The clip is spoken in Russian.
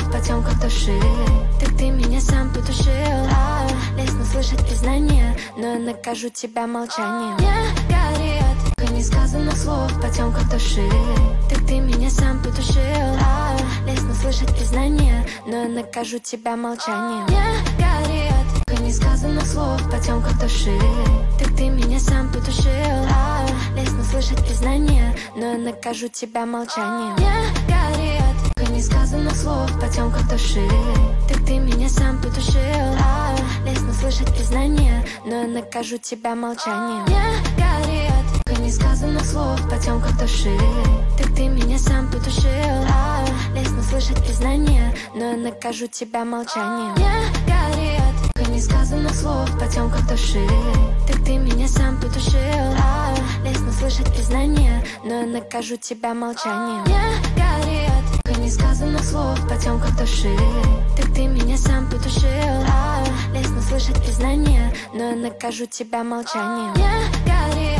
в потемках души. Так ты меня сам потушил. Лестно слышать признание, но я накажу тебя молчанием. Не горит несказанных слов в потемках души. Так ты меня сам потушил. Лестно слышать признание, но я накажу тебя молчанием. Не горит несказанных слов в потемках души. Так ты меня сам потушил. Лестно слышать признание, но я накажу тебя молчанием. Не горит несказанных слов в потемках души. Так ты меня сам потушил. Лестно слышать признание, но я накажу тебя молчанием. Не горит несказанных слов в потемках души. Так ты меня сам потушил. Лестно слышать признание, но я накажу тебя молчанием. Не горит несказанных слов в потемках души. Так ты меня сам потушил. Лестно слышать признание, но я накажу тебя молчанием. Не горит несказанных слов в потемках души. Так ты меня сам потушил. Лестно слышать признание, но я накажу тебя молчанием. Не горит